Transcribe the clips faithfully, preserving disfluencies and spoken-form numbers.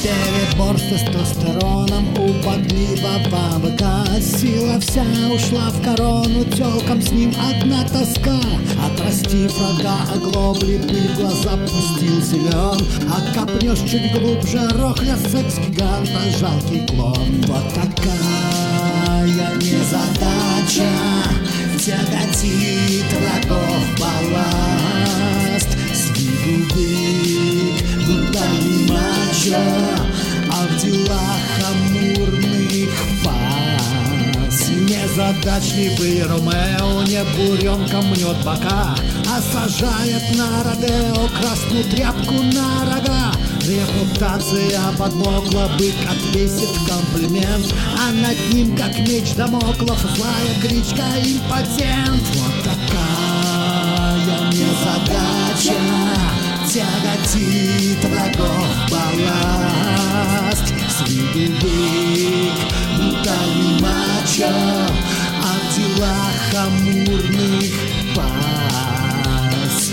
Перебор с тестостероном у бодливого быка. Сила вся ушла в корону, тёлкам с ним одна тоска. Отрастив рога, оглобли, пыль в глаза пустил силен. А копнешь чуть глубже, рохля секс-гиганта, жалкий клон. Вот такая незадача тяготит врагов балласт. С виду бык, будто не мачо, а в делах амурных пас. Незадачливый Ромео не буренком мнет бока, а сажает на родео красную тряпку на рога. Репутация подмокла, бык отвесит комплимент, а над ним, как меч Дамоклов, злая кличка импотент. Вот такая незадача тяготит врагов балласт. С виду бык, будто не мачо, а в делах амурных пас.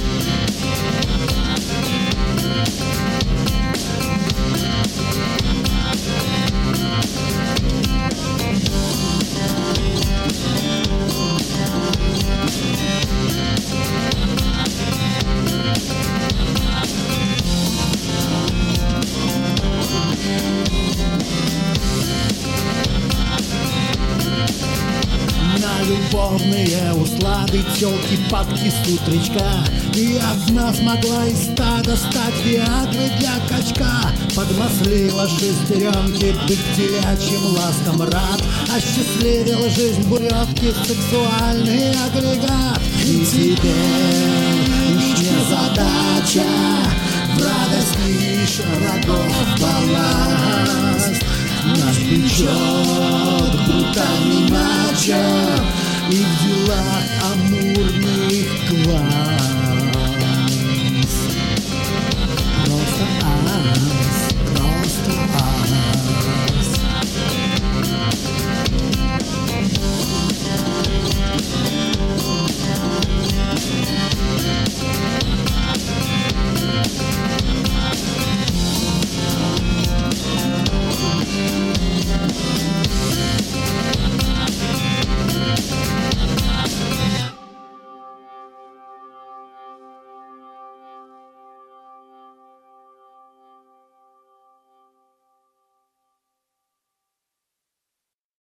Любовные услады, тёлки, падки с утречка. И одна смогла из стада стать виагрой для качка. Подмаслила шестеренки, бык телячьим ласком рад. Осчастливила жизнь буревки, сексуальный агрегат. И теперь уж не задача в радость лишь врагов балласт. Наш бычок брутальный мачо и в делах амурных глаз.